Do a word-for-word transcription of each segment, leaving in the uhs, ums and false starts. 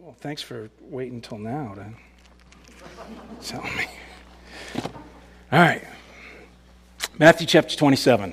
Well, thanks for waiting until now to tell me. All right. Matthew chapter twenty-seven.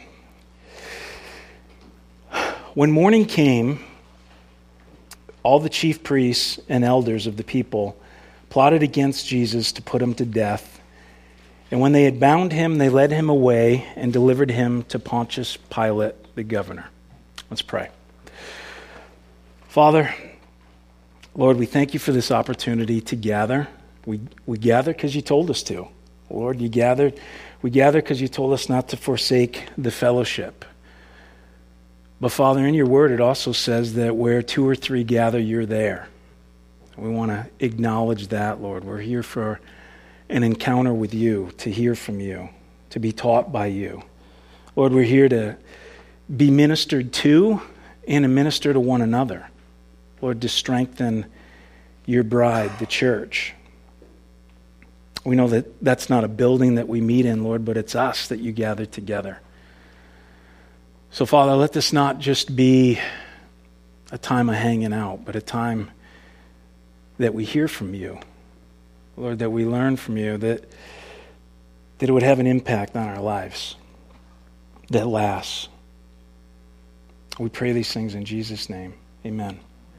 When morning came, all the chief priests and elders of the people plotted against Jesus to put him to death. And when they had bound him, they led him away and delivered him to Pontius Pilate, the governor. Let's pray. Father, Lord, we thank you for this opportunity to gather. We we gather because you told us to. Lord, you gathered. We gather because you told us not to forsake the fellowship. But Father, in your word, it also says that where two or three gather, you're there. We want to acknowledge that, Lord. We're here for an encounter with you, to hear from you, to be taught by you. Lord, we're here to be ministered to and to minister to one another. Lord, to strengthen your bride, the church. We know that that's not a building that we meet in, Lord, but it's us that you gather together. So, Father, let this not just be a time of hanging out, but a time that we hear from you. Lord, that we learn from you, that, that it would have an impact on our lives that lasts. We pray these things in Jesus' name. Amen.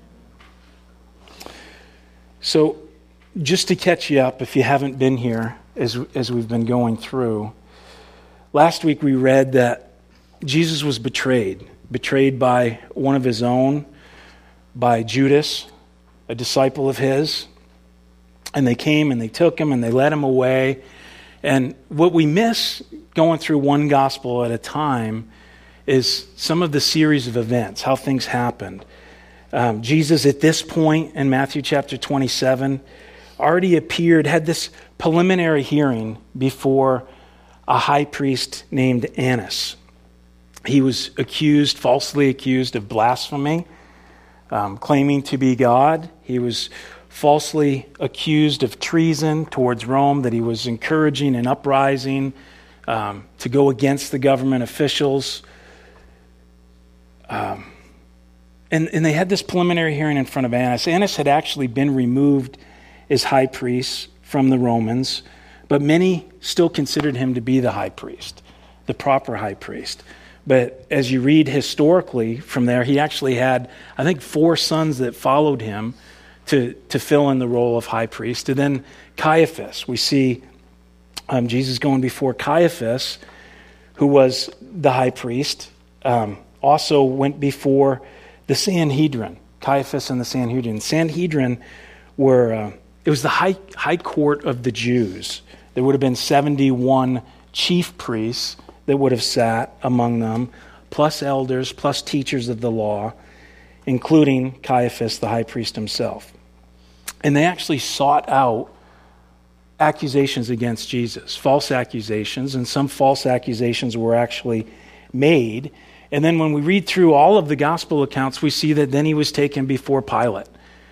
So, just to catch you up, if you haven't been here as as we've been going through, last week we read that Jesus was betrayed, betrayed by one of his own, by Judas, a disciple of his. And they came and they took him and they led him away. And what we miss going through one gospel at a time is some of the series of events, how things happened. Um, Jesus, at this point in Matthew chapter twenty-seven, already appeared, had this preliminary hearing before a high priest named Annas. He was accused, falsely accused of blasphemy, um, claiming to be God. He was falsely accused of treason towards Rome, that he was encouraging an uprising um, to go against the government officials. Um, and, and they had this preliminary hearing in front of Annas. Annas had actually been removed as high priest from the Romans, but many still considered him to be the high priest, the proper high priest. But as you read historically from there, he actually had, I think, four sons that followed him to, to fill in the role of high priest. And then Caiaphas, we see um, Jesus going before Caiaphas, who was the high priest, um, also went before the Sanhedrin, Caiaphas and the Sanhedrin. Sanhedrin were, uh, it was the high, high court of the Jews. There would have been seventy-one chief priests that would have sat among them, plus elders, plus teachers of the law, including Caiaphas, the high priest himself. And they actually sought out accusations against Jesus, false accusations, and some false accusations were actually made. And then when we read through all of the gospel accounts, we see that then he was taken before Pilate.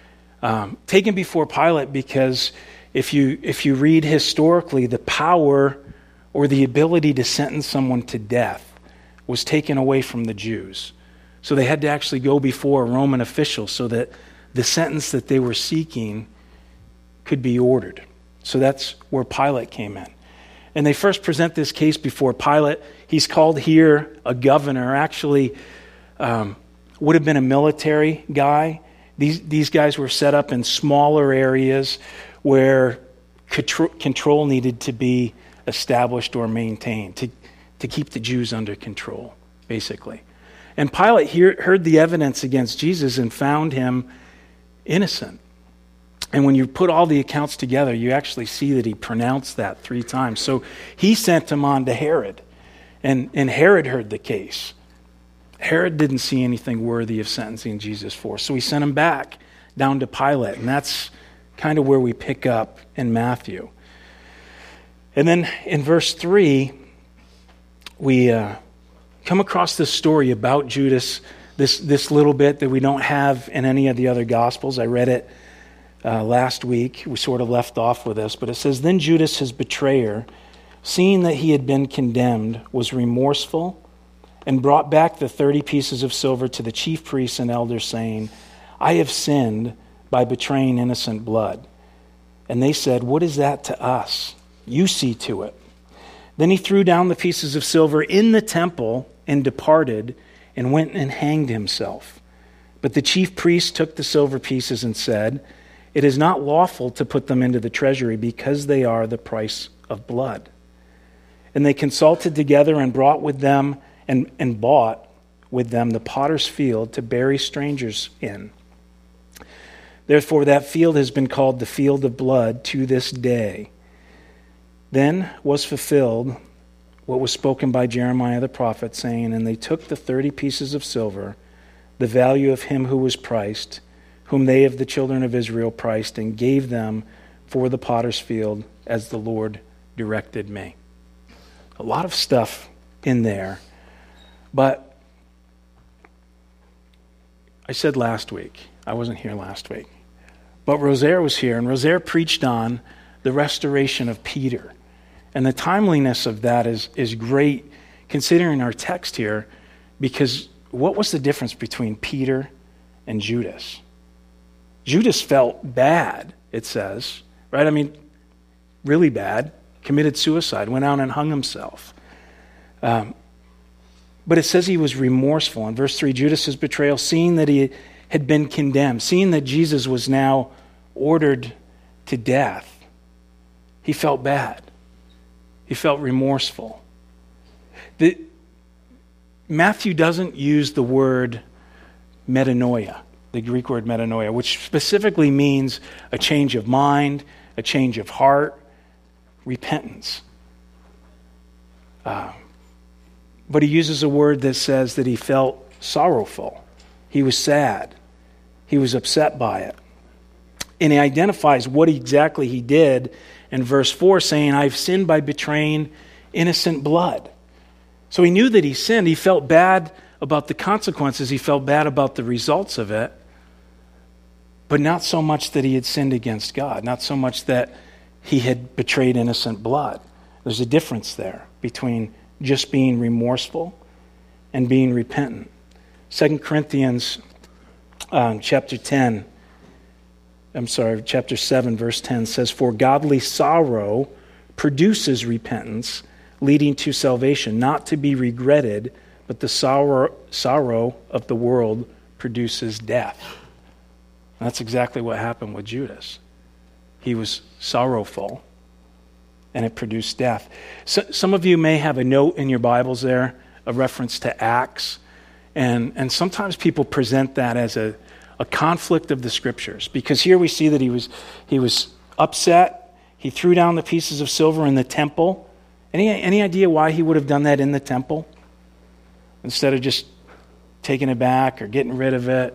Um, taken before Pilate because if you if you read historically, the power or the ability to sentence someone to death was taken away from the Jews. So they had to actually go before a Roman official so that the sentence that they were seeking could be ordered. So that's where Pilate came in. And they first present this case before Pilate. He's called here a governor. Actually, um, would have been a military guy. These, these guys were set up in smaller areas where control, control needed to be established or maintained to, to keep the Jews under control, basically. And Pilate hear, heard the evidence against Jesus and found him innocent. And when you put all the accounts together, you actually see that he pronounced that three times. So he sent him on to Herod. And, and Herod heard the case. Herod didn't see anything worthy of sentencing Jesus for. So he sent him back down to Pilate. And that's kind of where we pick up in Matthew. And then in verse three, we uh, come across this story about Judas, this, this little bit that we don't have in any of the other Gospels. I read it uh, last week. We sort of left off with this. But it says, "Then Judas, his betrayer, seeing that he had been condemned, was remorseful and brought back the thirty pieces of silver to the chief priests and elders, saying, I have sinned by betraying innocent blood. And they said, what is that to us? You see to it. Then he threw down the pieces of silver in the temple and departed and went and hanged himself. But the chief priest took the silver pieces and said, it is not lawful to put them into the treasury because they are the price of blood. And they consulted together and brought with them and, and bought with them the potter's field to bury strangers in. Therefore that field has been called the field of blood to this day. Then was fulfilled what was spoken by Jeremiah the prophet, saying, and they took the thirty pieces of silver, the value of him who was priced, whom they of the children of Israel priced, and gave them for the potter's field as the Lord directed me. A lot of stuff in there. But I said last week, I wasn't here last week, but Rosaire was here, and Rosaire preached on the restoration of Peter. And the timeliness of that is, is great considering our text here, because what was the difference between Peter and Judas? Judas felt bad, it says, right? I mean, really bad, committed suicide, went out and hung himself. Um, but it says he was remorseful. In verse three, Judas' betrayal, seeing that he had been condemned, seeing that Jesus was now ordered to death, he felt bad. He felt remorseful. The, Matthew doesn't use the word metanoia, the Greek word metanoia, which specifically means a change of mind, a change of heart, repentance. Uh, but he uses a word that says that he felt sorrowful. He was sad. He was upset by it. And he identifies what exactly he did in verse four, saying, I've sinned by betraying innocent blood. So he knew that he sinned. He felt bad about the consequences. He felt bad about the results of it. But not so much that he had sinned against God. Not so much that he had betrayed innocent blood. There's a difference there between just being remorseful and being repentant. Second Corinthians um, chapter ten, I'm sorry, chapter seven, verse ten says, for godly sorrow produces repentance, leading to salvation, not to be regretted, but the sorrow, sorrow of the world produces death. And that's exactly what happened with Judas. He was sorrowful, and it produced death. So, some of you may have a note in your Bibles there, a reference to Acts, and, and sometimes people present that as a, a conflict of the Scriptures, because here we see that he was he was upset. He threw down the pieces of silver in the temple. Any, any idea why he would have done that in the temple instead of just taking it back or getting rid of it?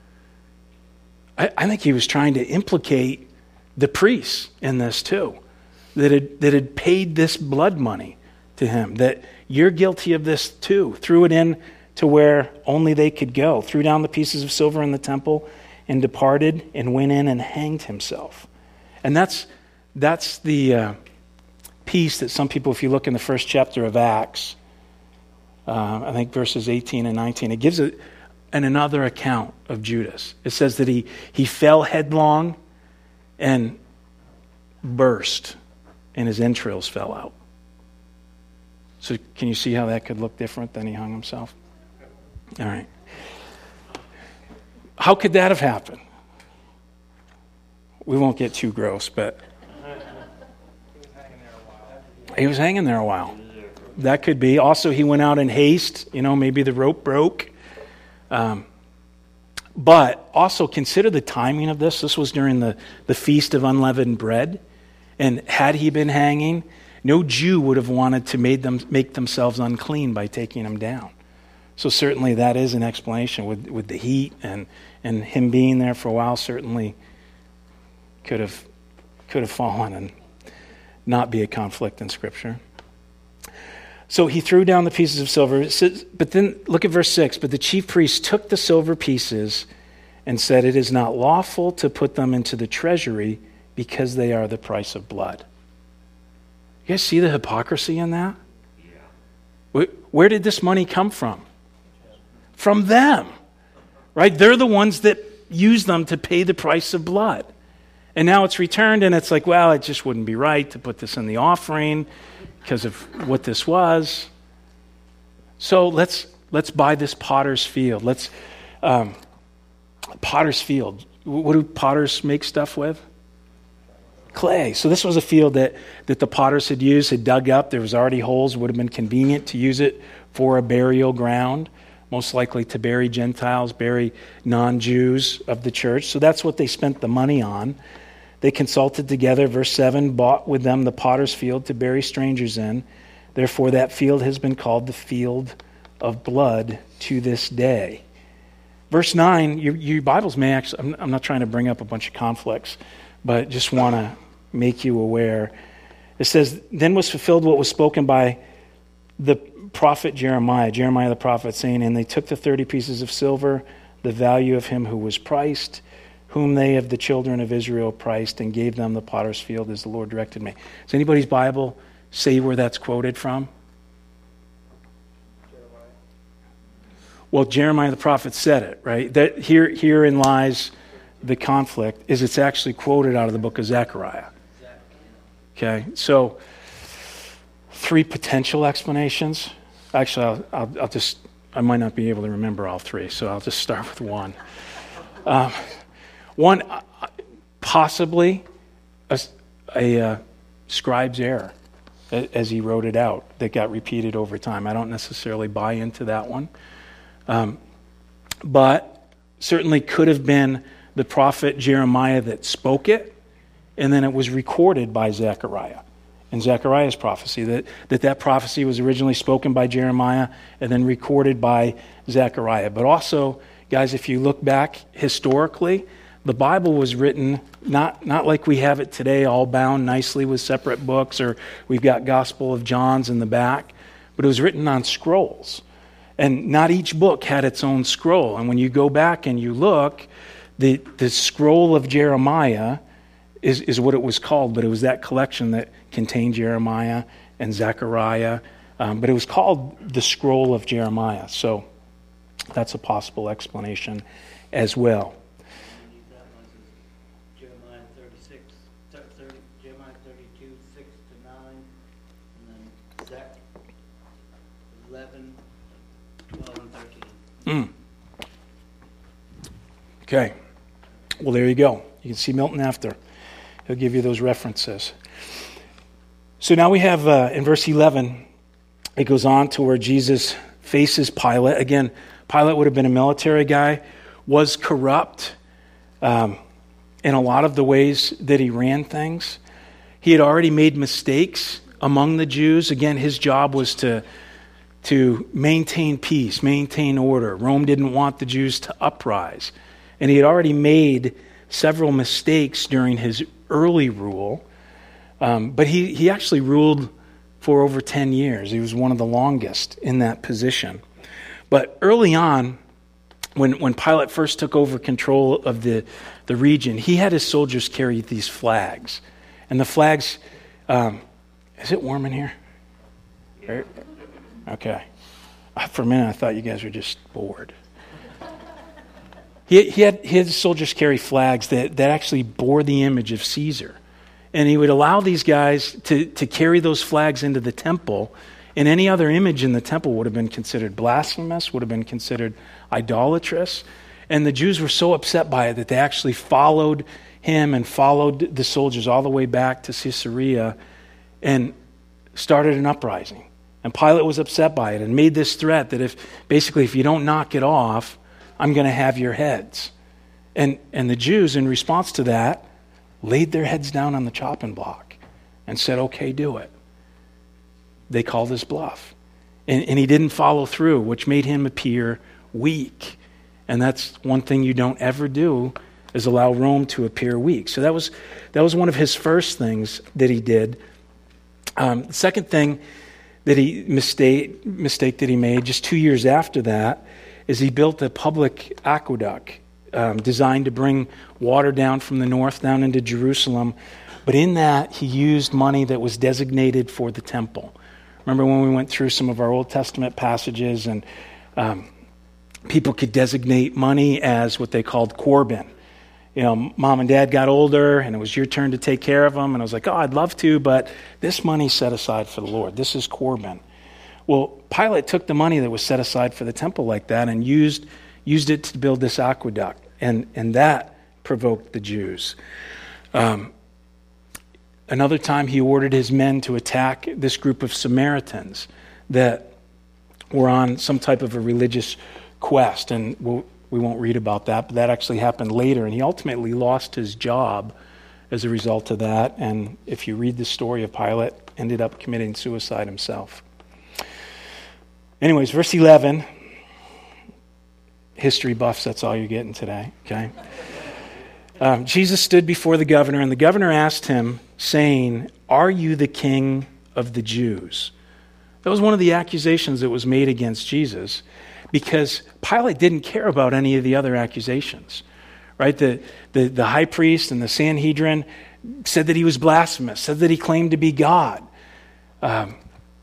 I, I think he was trying to implicate the priests in this too, that had, that had paid this blood money to him, that you're guilty of this too. Threw it in to where only they could go. Threw down the pieces of silver in the temple and departed and went in and hanged himself. And that's that's the uh, piece that some people, if you look in the first chapter of Acts, uh, I think verses eighteen and nineteen, it gives a, an another account of Judas. It says that he, he fell headlong and burst, and his entrails fell out. So can you see how that could look different than he hung himself? All right. How could that have happened? We won't get too gross, but he was hanging there a while. That could be. Also, he went out in haste. You know, maybe the rope broke. Um, but also consider the timing of this. This was during the, the Feast of Unleavened Bread. And had he been hanging, no Jew would have wanted to made them, make themselves unclean by taking him down. So certainly that is an explanation with, with the heat and, and him being there for a while. Certainly could have could have fallen and not be a conflict in Scripture. So he threw down the pieces of silver. It says, but then look at verse six. But the chief priest took the silver pieces and said, it is not lawful to put them into the treasury because they are the price of blood. You guys see the hypocrisy in that? Yeah. Where, where did this money come from? From them, right? They're the ones that used them to pay the price of blood. And now it's returned, and it's like, well, it just wouldn't be right to put this in the offering because of what this was. So let's let's buy this potter's field. Let's um, potter's field. What do potters make stuff with? Clay. So this was a field that, that the potters had used, had dug up. There was already holes. It would have been convenient to use it for a burial ground, most likely to bury Gentiles, bury non-Jews of the church. So that's what they spent the money on. They consulted together, verse seven, bought with them the potter's field to bury strangers in. Therefore that field has been called the field of blood to this day. Verse nine, your, your Bibles may actually, I'm, I'm not trying to bring up a bunch of conflicts, but just want to make you aware. It says, then was fulfilled what was spoken by the prophet Jeremiah, Jeremiah the prophet, saying, and they took the thirty pieces of silver, the value of him who was priced, whom they of the children of Israel priced, and gave them the potter's field as the Lord directed me. Does anybody's Bible say where that's quoted from? Jeremiah. Well, Jeremiah the prophet said it, right? That here, herein lies the conflict, is it's actually quoted out of the book of Zechariah. Okay, so three potential explanations. Actually, I'll, I'll, I'll just, I might not be able to remember all three, so I'll just start with one. Um, one, uh, possibly a, a uh, scribe's error, as he wrote it out, that got repeated over time. I don't necessarily buy into that one. Um, but certainly could have been the prophet Jeremiah that spoke it, and then it was recorded by Zechariah in Zechariah's prophecy, that, that that prophecy was originally spoken by Jeremiah and then recorded by Zechariah. But also, guys, if you look back historically, the Bible was written not, not like we have it today, all bound nicely with separate books, or we've got Gospel of John's in the back, but it was written on scrolls. And not each book had its own scroll. And when you go back and you look, the, the scroll of Jeremiah is, is what it was called, but it was that collection that contained Jeremiah and Zechariah. Um, but it was called the scroll of Jeremiah. So that's a possible explanation as well. Jeremiah thirty-six, thirty, Jeremiah thirty-two, six to nine, and then Zech eleven, twelve, and thirteen. Mm. Okay. Well, there you go. You can see Milton after. He'll give you those references. So now we have, uh, in verse eleven, it goes on to where Jesus faces Pilate. Again, Pilate would have been a military guy, was corrupt um, in a lot of the ways that he ran things. He had already made mistakes among the Jews. Again, his job was to, to maintain peace, maintain order. Rome didn't want the Jews to uprise. And he had already made several mistakes during his early rule. Um, but he, he actually ruled for over ten years. He was one of the longest in that position. But early on, when, when Pilate first took over control of the, the region, he had his soldiers carry these flags. And the flags, um, is it warm in here? Okay. For a minute, I thought you guys were just bored. He, he, had, he had his soldiers carry flags that, that actually bore the image of Caesar. And he would allow these guys to, to carry those flags into the temple, and any other image in the temple would have been considered blasphemous, would have been considered idolatrous. And the Jews were so upset by it that they actually followed him and followed the soldiers all the way back to Caesarea and started an uprising. And Pilate was upset by it and made this threat that if, basically, if you don't knock it off, I'm going to have your heads. And, and the Jews, in response to that, laid their heads down on the chopping block and said, okay, do it. They called his bluff. And, and he didn't follow through, which made him appear weak. And that's one thing you don't ever do, is allow Rome to appear weak. So that was that was one of his first things that he did. Um, the second thing that he mistake mistake that he made just two years after that is he built a public aqueduct um, designed to bring water down from the north down into Jerusalem. But in that, he used money that was designated for the temple. Remember when we went through some of our Old Testament passages and um, people could designate money as what they called Corban. You know, mom and dad got older, and it was your turn to take care of them. And I was like, oh, I'd love to, but this money's set aside for the Lord. This is Corban. Well, Pilate took the money that was set aside for the temple like that and used used it to build this aqueduct, and, and that provoked the Jews. Um, another time, he ordered his men to attack this group of Samaritans that were on some type of a religious quest, and we'll, we won't read about that, but that actually happened later, and he ultimately lost his job as a result of that, and if you read the story of Pilate, ended up committing suicide himself. Anyways, verse eleven, history buffs, that's all you're getting today, okay? Um, Jesus stood before the governor, and the governor asked him, saying, "Are you the king of the Jews?" That was one of the accusations that was made against Jesus, because Pilate didn't care about any of the other accusations, right? The, the, the high priest and the Sanhedrin said that he was blasphemous, said that he claimed to be God. Um,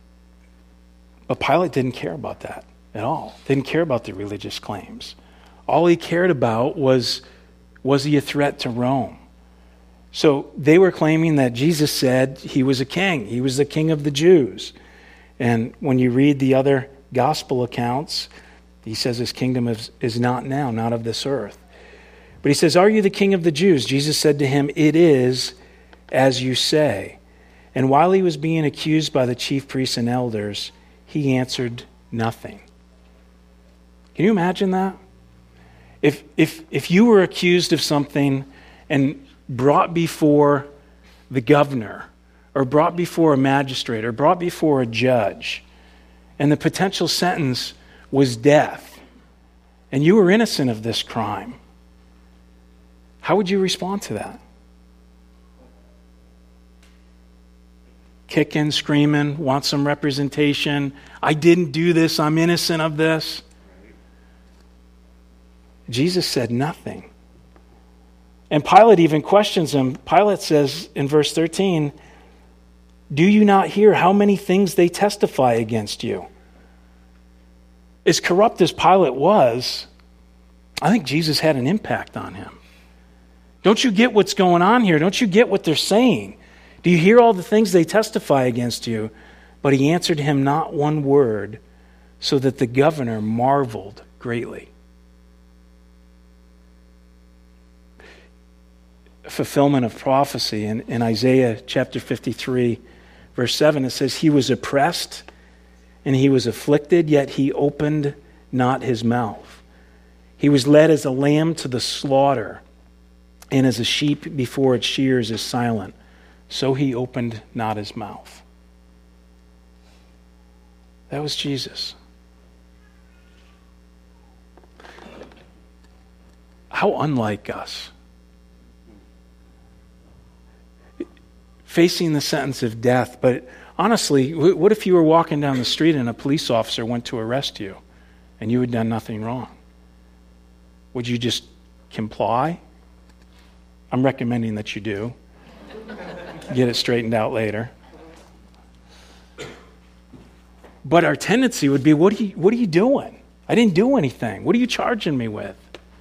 but Pilate didn't care about that at all. Didn't care about the religious claims. All he cared about was, was he a threat to Rome? So they were claiming that Jesus said he was a king. He was the king of the Jews. And when you read the other gospel accounts, he says his kingdom is, is not now, not of this earth. But he says, "Are you the king of the Jews?" Jesus said to him, "It is as you say." And while he was being accused by the chief priests and elders, he answered nothing. Can you imagine that? If, if, if you were accused of something and brought before the governor, or brought before a magistrate, or brought before a judge, and the potential sentence was death, and you were innocent of this crime, how would you respond to that? Kicking, screaming, want some representation. I didn't do this, I'm innocent of this. Jesus said nothing. And Pilate even questions him. Pilate says in verse thirteen, "Do you not hear how many things they testify against you?" As corrupt as Pilate was, I think Jesus had an impact on him. Don't you get what's going on here? Don't you get what they're saying? Do you hear all the things they testify against you? But he answered him not one word, so that the governor marveled greatly. Fulfillment of prophecy in, in Isaiah chapter fifty-three, verse seven, it says, "He was oppressed and he was afflicted, yet he opened not his mouth. He was led as a lamb to the slaughter, and as a sheep before its shears is silent, so he opened not his mouth." That was Jesus. How unlike us. Facing the sentence of death, but honestly, what if you were walking down the street and a police officer went to arrest you and you had done nothing wrong? Would you just comply? I'm recommending that you do. Get it straightened out later. But our tendency would be, what are you, what are you doing? I didn't do anything. What are you charging me with?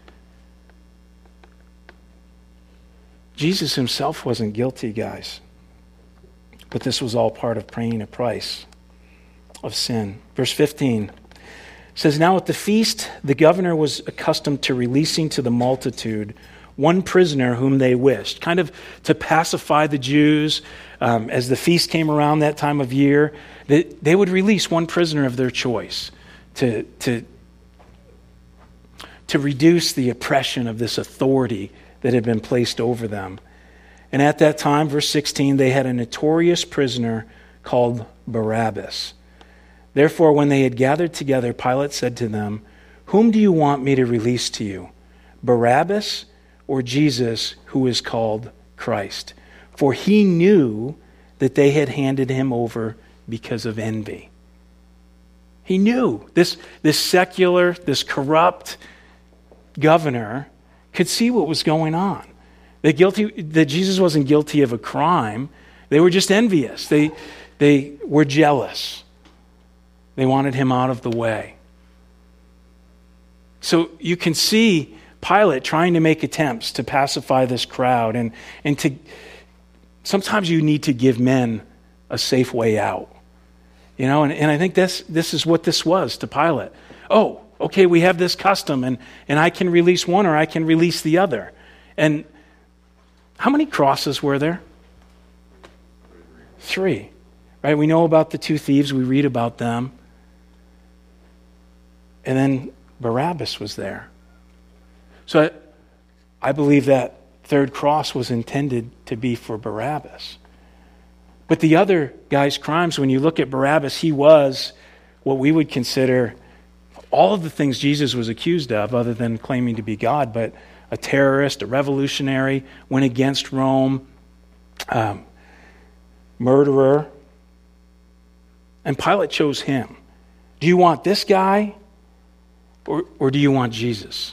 Jesus himself wasn't guilty, guys. But this was all part of paying a price of sin. Verse fifteen says, "Now at the feast, the governor was accustomed to releasing to the multitude one prisoner whom they wished," kind of to pacify the Jews. Um, as the feast came around that time of year, they, they would release one prisoner of their choice to, to, to reduce the oppression of this authority that had been placed over them. And at that time, verse sixteen, they had a notorious prisoner called Barabbas. Therefore, when they had gathered together, Pilate said to them, "Whom do you want me to release to you, Barabbas or Jesus, who is called Christ?" For he knew that they had handed him over because of envy. He knew. This, this secular, this corrupt governor could see what was going on. That guilty, that Jesus wasn't guilty of a crime. They were just envious. They, they were jealous. They wanted him out of the way. So you can see Pilate trying to make attempts to pacify this crowd, and, and to sometimes you need to give men a safe way out. You know, and, and I think this this is what this was to Pilate. Oh, okay, we have this custom, and, and I can release one or I can release the other. And how many crosses were there? Three. Right? We know about the two thieves, we read about them. And then Barabbas was there. So I, I believe that third cross was intended to be for Barabbas. But the other guy's crimes, when you look at Barabbas, he was what we would consider all of the things Jesus was accused of, other than claiming to be God, but a terrorist, a revolutionary, went against Rome, um, murderer. And Pilate chose him. Do you want this guy, or, or do you want Jesus?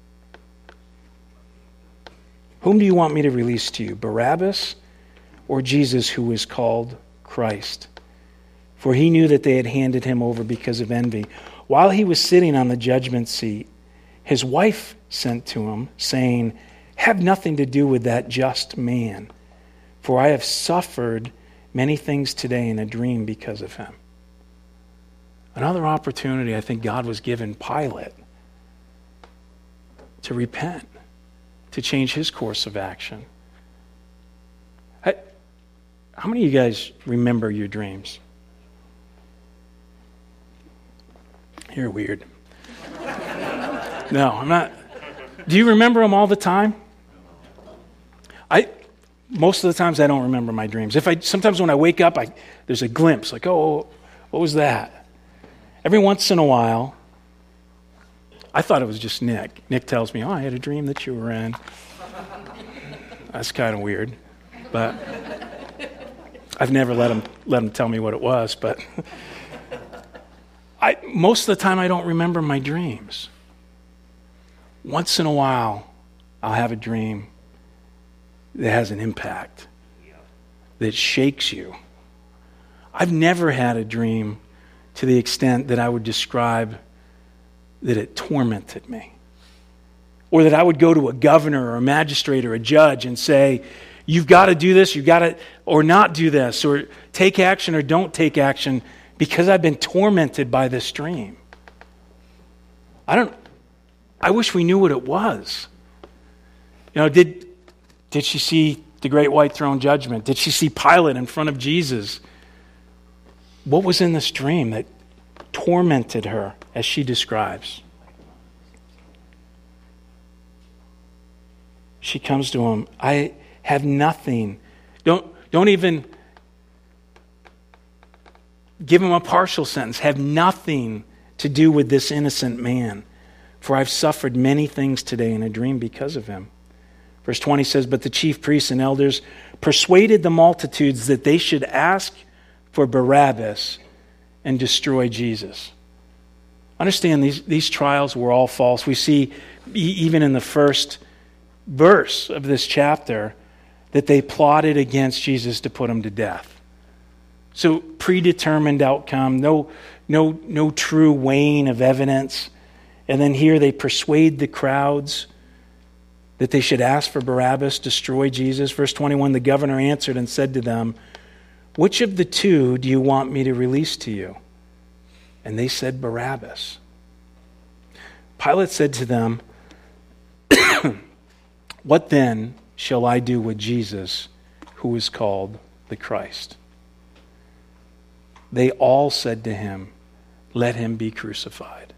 Whom do you want me to release to you, Barabbas or Jesus, who is called Christ? For he knew that they had handed him over because of envy. While he was sitting on the judgment seat, his wife sent to him, saying, have nothing to do with that just man, for I have suffered many things today in a dream because of him. Another opportunity I think God was giving Pilate to repent, to change his course of action. I, how many of you guys remember your dreams? You're weird. No, I'm not. Do you remember them all the time? I most of the times I don't remember my dreams. If I sometimes when I wake up, I there's a glimpse, like, oh, what was that? Every once in a while, I thought it was just Nick. Nick tells me, oh, I had a dream that you were in. That's kind of weird, but I've never let him let him tell me what it was. But I most of the time I don't remember my dreams. Once in a while, I'll have a dream that has an impact, that shakes you. I've never had a dream to the extent that I would describe that it tormented me. Or that I would go to a governor or a magistrate or a judge and say, you've got to do this, you've got to, or not do this, or take action or don't take action because I've been tormented by this dream. I don't, I wish we knew what it was. You know, did, did she see the great white throne judgment? Did she see Pilate in front of Jesus? What was in this dream that tormented her as she describes? She comes to him, I have nothing. Don't, don't even give him a partial sentence. Have nothing to do with this innocent man, for I've suffered many things today in a dream because of him. Verse twenty says, but the chief priests and elders persuaded the multitudes that they should ask for Barabbas and destroy Jesus. Understand, these, these trials were all false. We see even in the first verse of this chapter that they plotted against Jesus to put him to death. So predetermined outcome, no, no, no true weighing of evidence. And then here they persuade the crowds that they should ask for Barabbas, destroy Jesus. Verse twenty-one, the governor answered and said to them, which of the two do you want me to release to you? And they said, Barabbas. Pilate said to them, what then shall I do with Jesus, who is called the Christ? They all said to him, let him be crucified.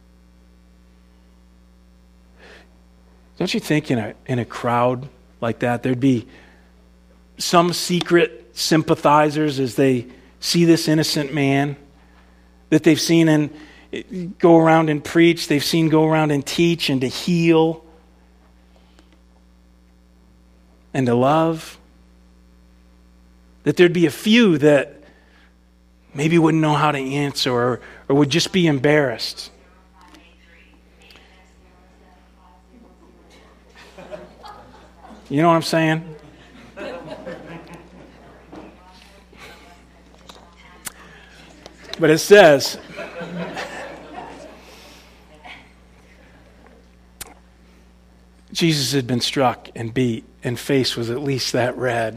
Don't you think in a, in a crowd like that, there'd be some secret sympathizers as they see this innocent man that they've seen and go around and preach, they've seen go around and teach and to heal and to love? That there'd be a few that maybe wouldn't know how to answer or, or would just be embarrassed. You know what I'm saying? But it says, Jesus had been struck and beat, and face was at least that red.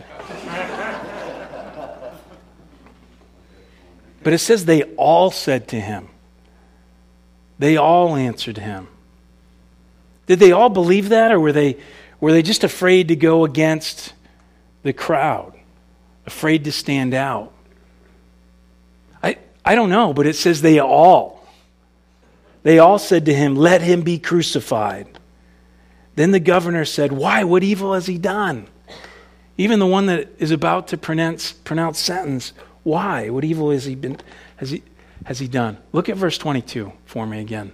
But it says they all said to him. They all answered him. Did they all believe that, or were they were they just afraid to go against the crowd, afraid to stand out? I I don't know, but it says they all. They all said to him, "Let him be crucified." Then the governor said, "Why? What evil has he done?" Even the one that is about to pronounce pronounce sentence, why? What evil has he been has he has he done? Look at verse twenty-two for me again.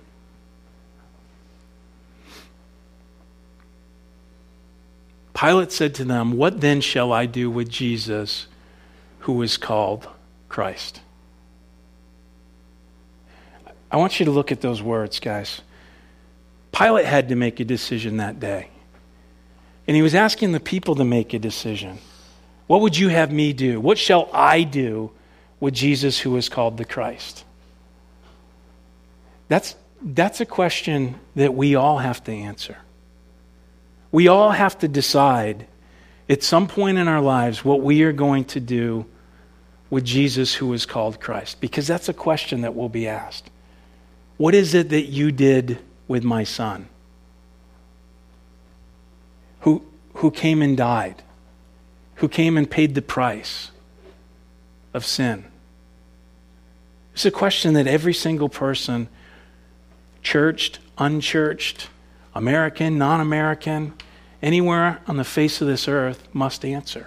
Pilate said to them, "What then shall I do with Jesus, who is called Christ?" I want you to look at those words, guys. Pilate had to make a decision that day. And he was asking the people to make a decision. What would you have me do? What shall I do with Jesus, who is called the Christ? That's, that's a question that we all have to answer. We all have to decide at some point in our lives what we are going to do with Jesus, who is called Christ. Because that's a question that will be asked. What is it that you did with my son? Who, who came and died? Who came and paid the price of sin? It's a question that every single person, churched, unchurched, American, non-American, anywhere on the face of this earth must answer.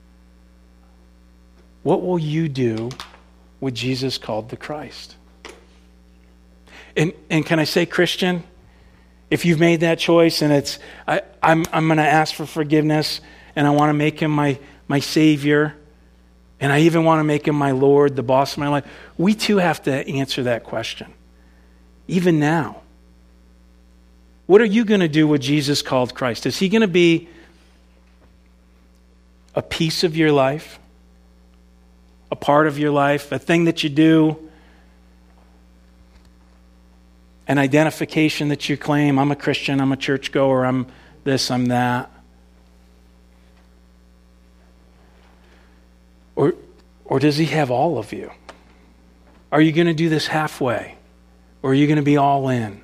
What will you do with Jesus called the Christ? And, and can I say, Christian, if you've made that choice and it's, I, I'm, I'm going to ask for forgiveness and I want to make him my, my Savior and I even want to make him my Lord, the boss of my life, we too have to answer that question. Even now. What are you going to do with Jesus called Christ? Is he going to be a piece of your life? A part of your life? A thing that you do? An identification that you claim? I'm a Christian, I'm a churchgoer, I'm this, I'm that. Or, or does he have all of you? Are you going to do this halfway? Or are you going to be all in?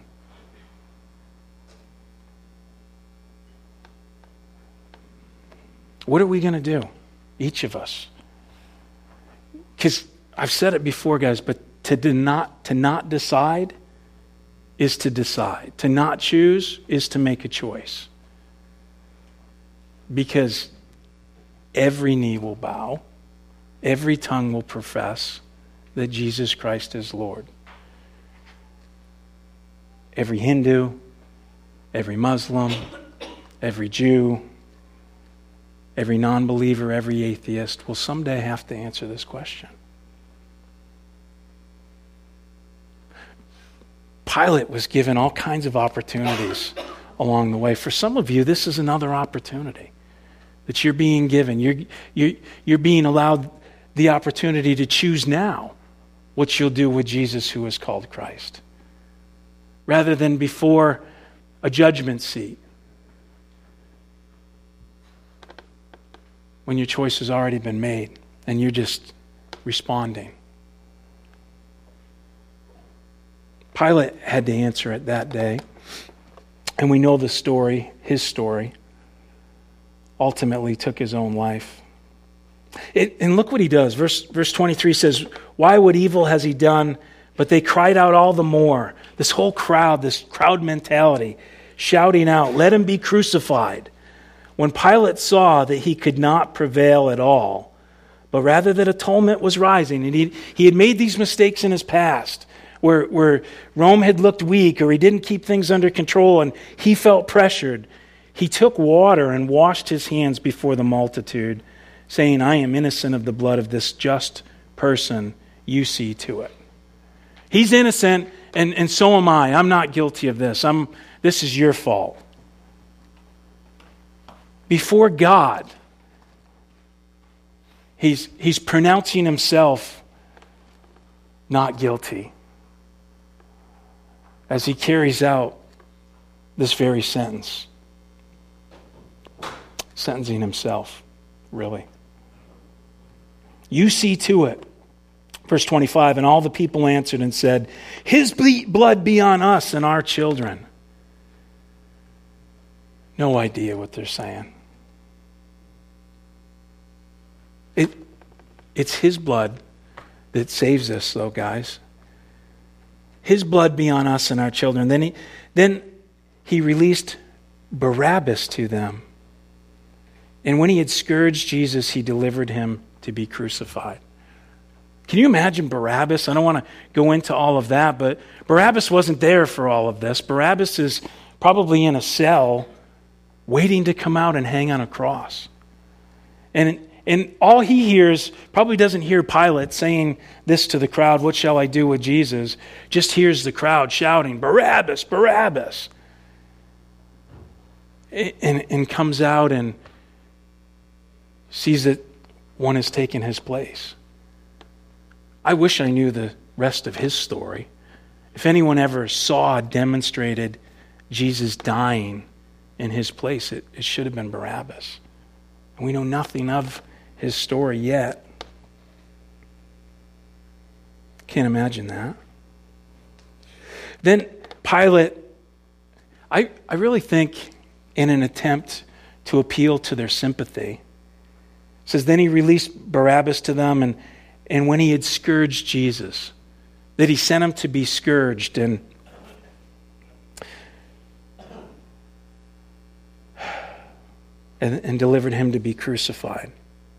What are we going to do? Each of us. Because I've said it before, guys, but to, do not, to not decide is to decide. To not choose is to make a choice. Because every knee will bow, every tongue will profess that Jesus Christ is Lord. Every Hindu, every Muslim, every Jew, every non-believer, every atheist will someday have to answer this question. Pilate was given all kinds of opportunities along the way. For some of you, this is another opportunity that you're being given. You're, you're, you're being allowed the opportunity to choose now what you'll do with Jesus, who is called Christ, rather than before a judgment seat when your choice has already been made and you're just responding. Pilate had to answer it that day. And we know the story, his story. Ultimately took his own life. It, and look what he does. Verse, verse twenty-three says, "Why, what evil has he done?" But they cried out all the more. This whole crowd, this crowd mentality, shouting out, "Let him be crucified." When Pilate saw that he could not prevail at all, but rather that a tumult was rising, and he, he had made these mistakes in his past, Where, where Rome had looked weak or he didn't keep things under control and he felt pressured, he took water and washed his hands before the multitude, saying, "I am innocent of the blood of this just person. You see to it." He's innocent and, and so am I. I'm not guilty of this. I'm, this is your fault. Before God, he's, he's pronouncing himself not guilty as he carries out this very sentence. sentencing himself, really. You see to it. Verse twenty-five, and all the people answered and said, his blood be on us and our children. No idea what they're saying. It, it's his blood that saves us, though, guys. His blood be on us and our children. Then he, then he released Barabbas to them. And when he had scourged Jesus, he delivered him to be crucified. Can you imagine Barabbas? I don't want to go into all of that, but Barabbas wasn't there for all of this. Barabbas is probably in a cell waiting to come out and hang on a cross. And, and all he hears, probably doesn't hear Pilate saying this to the crowd, what shall I do with Jesus? Just hears the crowd shouting, Barabbas, Barabbas. And, and comes out and sees that one has taken his place. I wish I knew the rest of his story. If anyone ever saw, demonstrated Jesus dying in his place, it, it should have been Barabbas. And we know nothing of his story yet. Can't imagine that. Then Pilate, I, I really think in an attempt to appeal to their sympathy, says, then he released Barabbas to them, and, and when he had scourged Jesus, that he sent him to be scourged, and and, and delivered him to be crucified.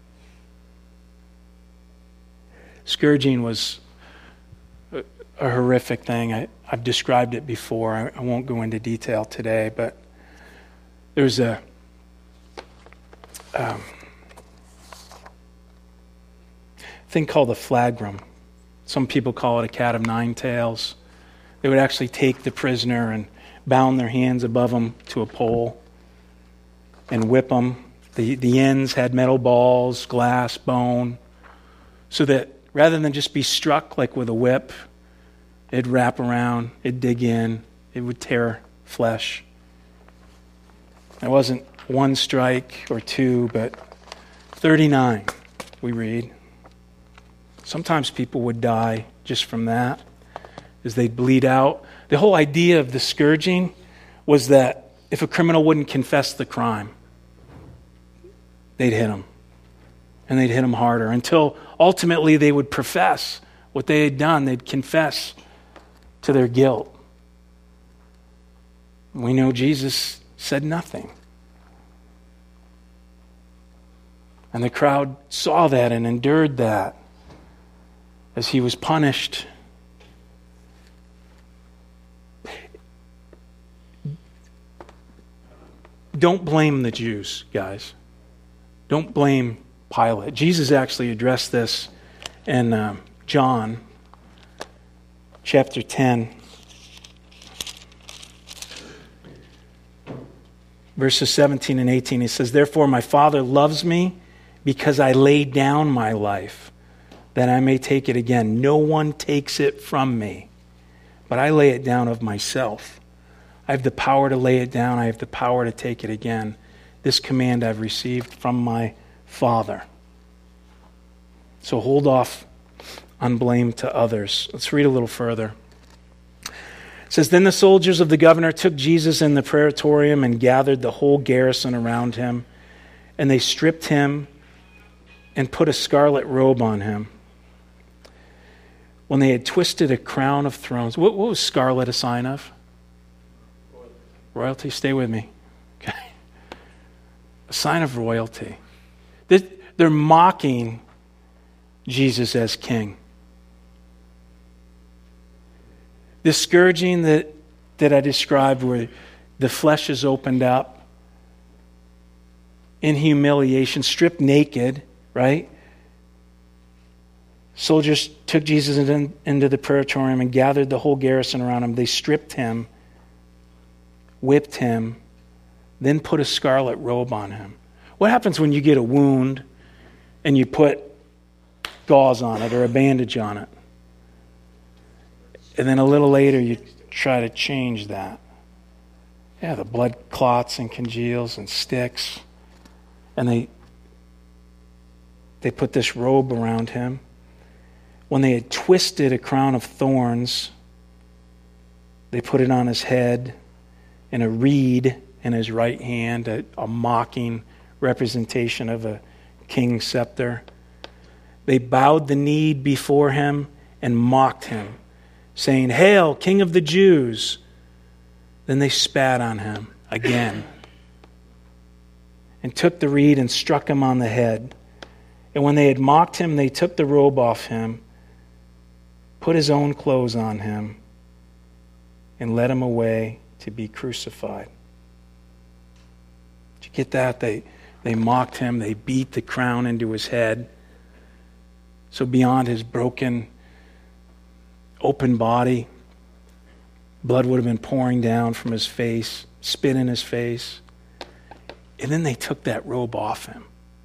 Scourging was a, a horrific thing. I, I've described it before. I, I won't go into detail today, but there's a um, thing called a flagrum. Some people call it a cat of nine tails. They would actually take the prisoner and bound their hands above them to a pole and whip them. The, the ends had metal balls, glass, bone, so that rather than just be struck like with a whip, it'd wrap around, it'd dig in, it would tear flesh. It wasn't one strike or two, but thirty-nine, we read. Sometimes people would die just from that, as they'd bleed out. The whole idea of the scourging was that if a criminal wouldn't confess the crime, they'd hit him. And they'd hit him harder until ultimately they would profess what they had done. They'd confess to their guilt. We know Jesus said nothing. And the crowd saw that and endured that as he was punished. Don't blame the Jews, guys. Don't blame Pilate. Jesus actually addressed this in uh, John chapter ten, verses seventeen and eighteen. He says, therefore my Father loves me because I laid down my life, that I may take it again. No one takes it from me, but I lay it down of myself. I have the power to lay it down. I have the power to take it again. This command I've received from my Father. So hold off on blame to others. Let's read a little further. It says, then the soldiers of the governor took Jesus in the praetorium and gathered the whole garrison around him, and they stripped him and put a scarlet robe on him. When they had twisted a crown of thorns, what, what was scarlet a sign of? Royalty. Stay with me. Okay. A sign of royalty. They're mocking Jesus as king. The scourging that, that I described, where the flesh is opened up in humiliation, stripped naked, right? Soldiers took Jesus in, into the praetorium and gathered the whole garrison around him. They stripped him, whipped him, then put a scarlet robe on him. What happens when you get a wound and you put gauze on it or a bandage on it? And then a little later you try to change that. Yeah, the blood clots and congeals and sticks. And they they put this robe around him. When they had twisted a crown of thorns, they put it on his head, and a reed in his right hand, a, a mocking representation of a king's scepter. They bowed the knee before him and mocked him, saying, "Hail, King of the Jews!" Then they spat on him again and took the reed and struck him on the head. And when they had mocked him, they took the robe off him, put his own clothes on him, and led him away to be crucified. Did you get that? They, they mocked him. They beat the crown into his head. So beyond his broken, open body, blood would have been pouring down from his face, spit in his face. And then they took that robe off him.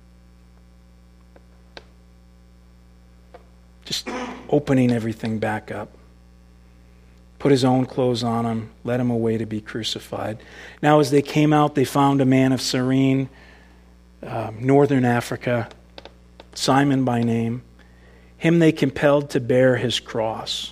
Just opening everything back up. Put his own clothes on him, led him away to be crucified. Now as they came out, they found a man of Cyrene, uh, northern Africa, Simon by name. Him they compelled to bear his cross.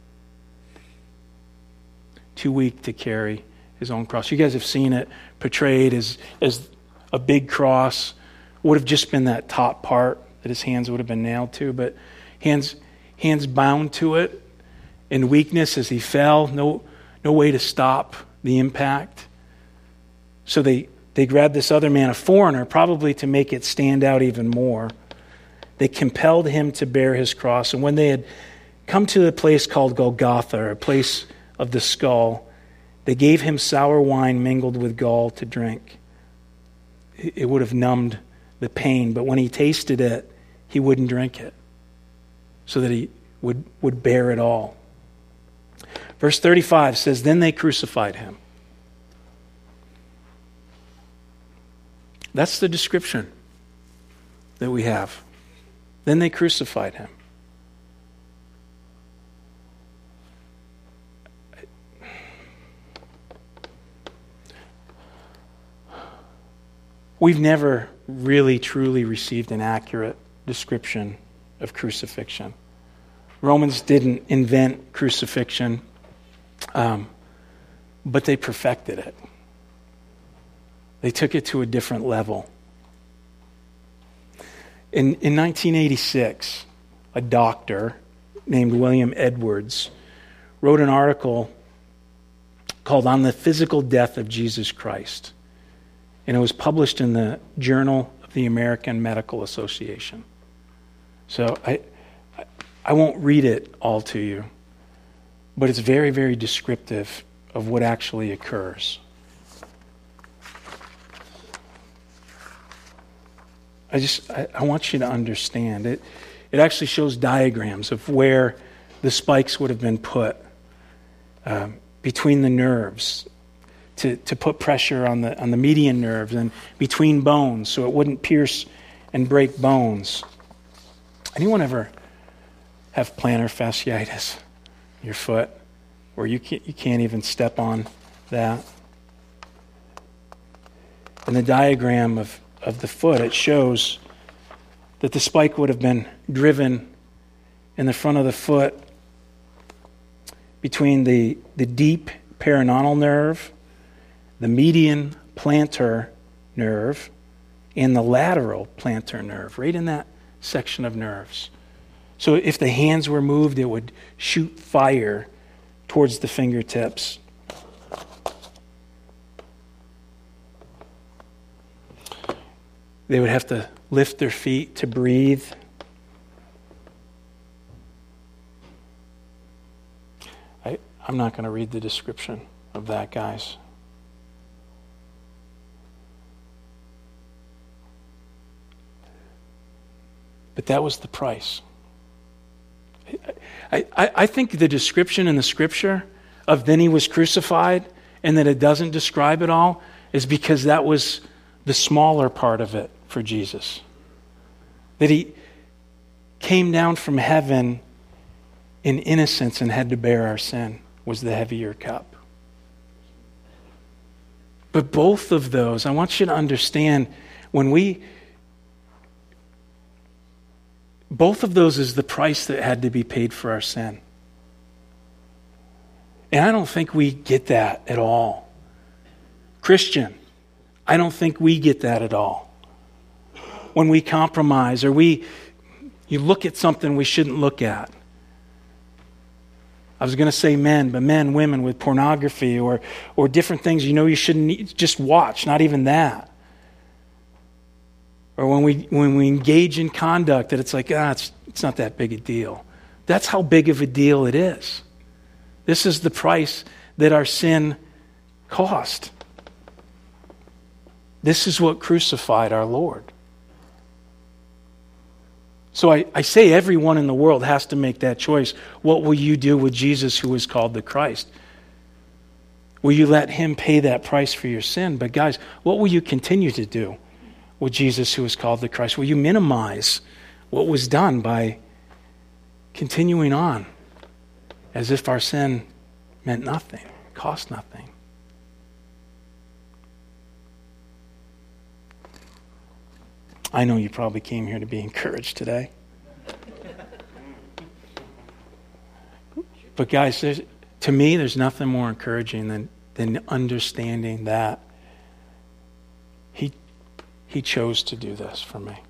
Too weak to carry his own cross. You guys have seen it portrayed as, as a big cross. Would have just been that top part that his hands would have been nailed to, but hands hands bound to it in weakness as he fell. No no way to stop the impact. So they, they grabbed this other man, a foreigner, probably to make it stand out even more. They compelled him to bear his cross. And when they had come to the place called Golgotha, a place of the skull, they gave him sour wine mingled with gall to drink. It would have numbed the pain, but when he tasted it, he wouldn't drink it, so that he would, would bear it all. Verse thirty-five says, "Then they crucified him." That's the description that we have. Then they crucified him. We've never really, truly received an accurate description of crucifixion. Romans didn't invent crucifixion, um, but they perfected it. They took it to a different level. In, in nineteen eighty-six, a doctor named William Edwards wrote an article called "On the Physical Death of Jesus Christ." And it was published in the Journal of the American Medical Association. So I, I won't read it all to you, but it's very, very descriptive of what actually occurs. I just, I, I want you to understand it. It actually shows diagrams of where the spikes would have been put um, between the nerves to, to put pressure on the on the median nerves and between bones so it wouldn't pierce and break bones. Anyone ever have plantar fasciitis in your foot where you can't, you can't even step on that? In the diagram of, of the foot, it shows that the spike would have been driven in the front of the foot between the, the deep perineal nerve, the median plantar nerve, and the lateral plantar nerve, right in that section of nerves. So if the hands were moved, it would shoot fire towards the fingertips. They would have to lift their feet to breathe. I, I'm not going to read the description of that, guys. But that was the price. I, I, I think the description in the scripture of then he was crucified and that it doesn't describe it all is because that was the smaller part of it for Jesus. That he came down from heaven in innocence and had to bear our sin was the heavier cup. But both of those, I want you to understand, when we, both of those is the price that had to be paid for our sin. And I don't think we get that at all. Christian, I don't think we get that at all. When we compromise or we, you look at something we shouldn't look at. I was going to say men, but men, women with pornography or or different things you know you shouldn't just watch, not even that. Or when we when we engage in conduct that it's like, ah, it's, it's not that big a deal. That's how big of a deal it is. This is the price that our sin cost. This is what crucified our Lord. So I, I say everyone in the world has to make that choice. What will you do with Jesus who is called the Christ? Will you let him pay that price for your sin? But guys, what will you continue to do with Jesus who is called the Christ? Will you minimize what was done by continuing on as if our sin meant nothing, cost nothing? I know you probably came here to be encouraged today. But guys, there's, to me, there's nothing more encouraging than, than understanding that he, he chose to do this for me.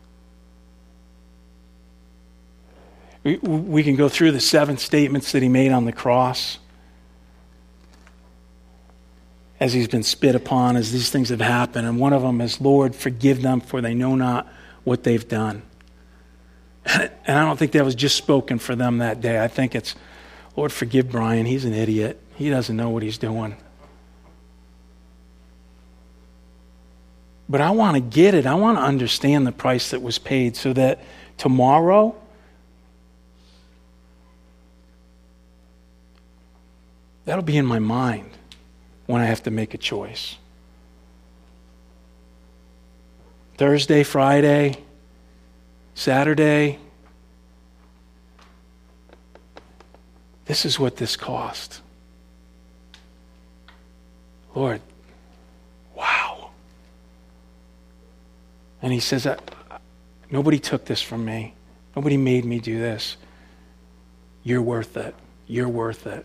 We, we can go through the seven statements that he made on the cross as he's been spit upon, as these things have happened. And one of them is, Lord, forgive them, for they know not what they've done. And I don't think that was just spoken for them that day. I think it's, Lord, forgive Brian. He's an idiot. He doesn't know what he's doing. But I want to get it. I want to understand the price that was paid so that tomorrow, that'll be in my mind when I have to make a choice. Thursday, Friday, Saturday. This is what this cost. Lord, wow. And he says, nobody took this from me. Nobody made me do this. You're worth it. You're worth it.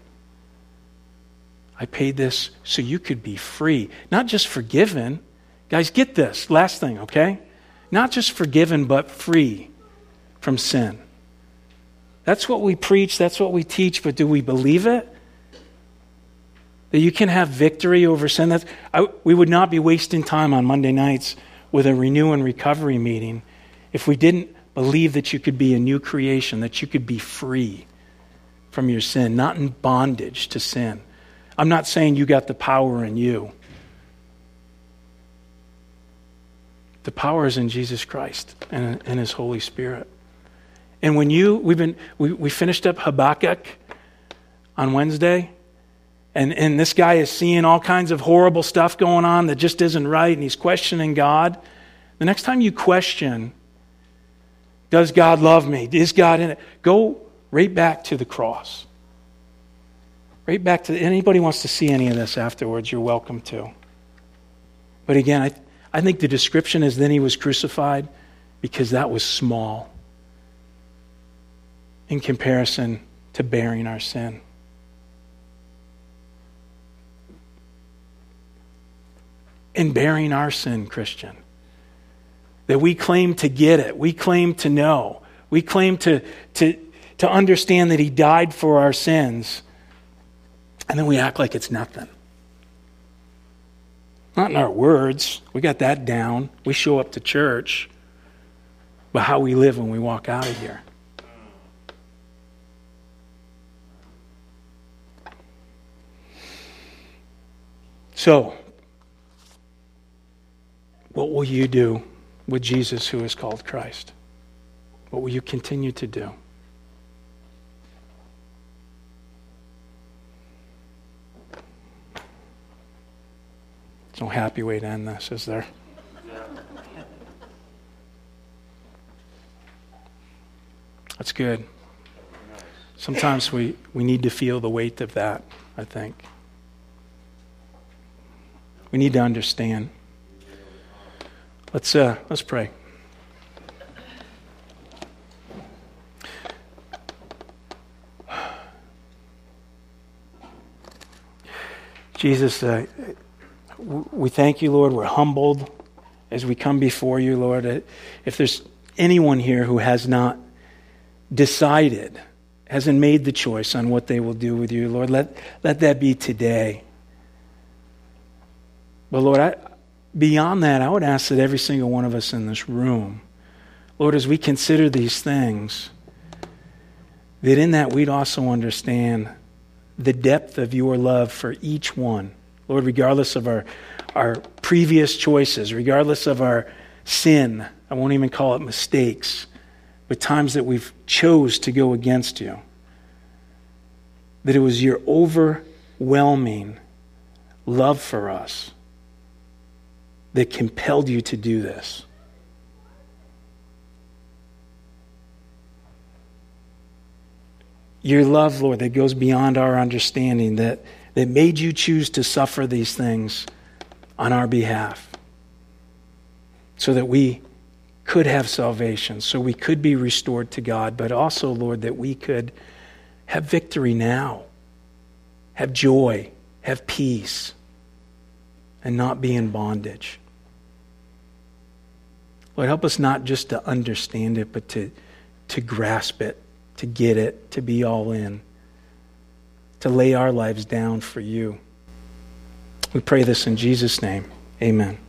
I paid this so you could be free. Not just forgiven. Guys, get this. Last thing, okay? Not just forgiven, but free from sin. That's what we preach. That's what we teach. But do we believe it? That you can have victory over sin? That's, I, we would not be wasting time on Monday nights with a renew and recovery meeting if we didn't believe that you could be a new creation, that you could be free from your sin, not in bondage to sin. I'm not saying you got the power in you. The power is in Jesus Christ and in his Holy Spirit. And when you, we've been, we, we finished up Habakkuk on Wednesday, and, and this guy is seeing all kinds of horrible stuff going on that just isn't right, and he's questioning God. The next time you question, does God love me? Is God in it? Go right back to the cross. Right back to, anybody wants to see any of this afterwards, you're welcome to. But again, I, I think the description is then he was crucified because that was small in comparison to bearing our sin. In bearing our sin, Christian, that we claim to get it, we claim to know, we claim to, to, to understand that he died for our sins, and then we act like it's nothing. Not in our words. We got that down. We show up to church. But how we live when we walk out of here. So, what will you do with Jesus who is called Christ? What will you continue to do? There's no happy way to end this, is there? That's good. Sometimes we, we need to feel the weight of that, I think. We need to understand. Let's uh, let's pray. Jesus, uh, we thank you, Lord. We're humbled as we come before you, Lord. If there's anyone here who has not decided, hasn't made the choice on what they will do with you, Lord, let, let that be today. But Lord, I, beyond that, I would ask that every single one of us in this room, Lord, as we consider these things, that in that we'd also understand the depth of your love for each one. Lord, regardless of our, our previous choices, regardless of our sin, I won't even call it mistakes, but times that we've chose to go against you, that it was your overwhelming love for us that compelled you to do this. Your love, Lord, that goes beyond our understanding, that, that made you choose to suffer these things on our behalf so that we could have salvation, so we could be restored to God, but also, Lord, that we could have victory now, have joy, have peace, and not be in bondage. Lord, help us not just to understand it, but to, to grasp it, to get it, to be all in, to lay our lives down for you. We pray this in Jesus' name. Amen.